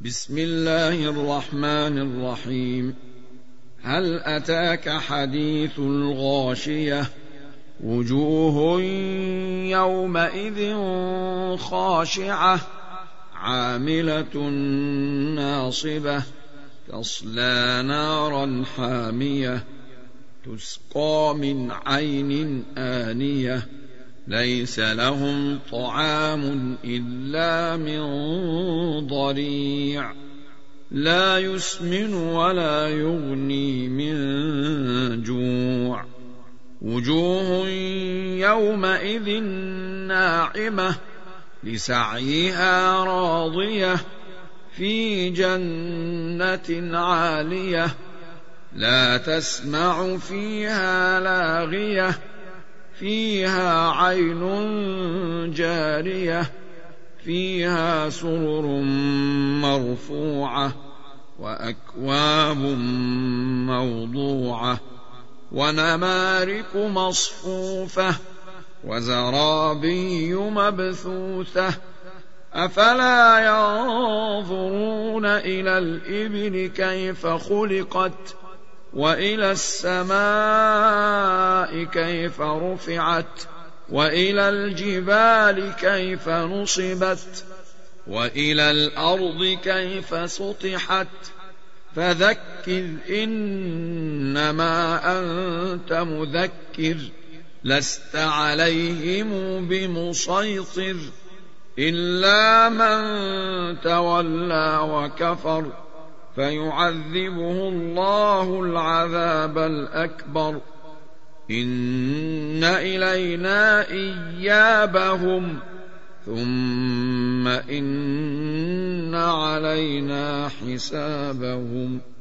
بسم الله الرحمن الرحيم. هل أتاك حديث الغاشية؟ وجوه يومئذ خاشعة عاملة ناصبة تصلى نارا حامية تسقى من عين آنية ليس لهم طعام إلا من ضريع لا يسمن ولا يغني من جوع. وجوه يومئذ ناعمة لسعيها راضية في جنة عالية لا تسمع فيها لاغية فيها عين جارية فيها سرر مرفوعة وأكواب موضوعة ونمارق مصفوفة وزرابي مبثوثة أفلا ينظرون إلى الإبل كيف خلقت وإلى السماء كيف رفعت وإلى الجبال كيف نصبت وإلى الأرض كيف سطحت فذكر إنما أنت مذكر لست عليهم بمسيطر إلا من تولى وكفر فيعذبه الله العذاب الأكبر إن إلينا إيابهم ثم إن علينا حسابهم.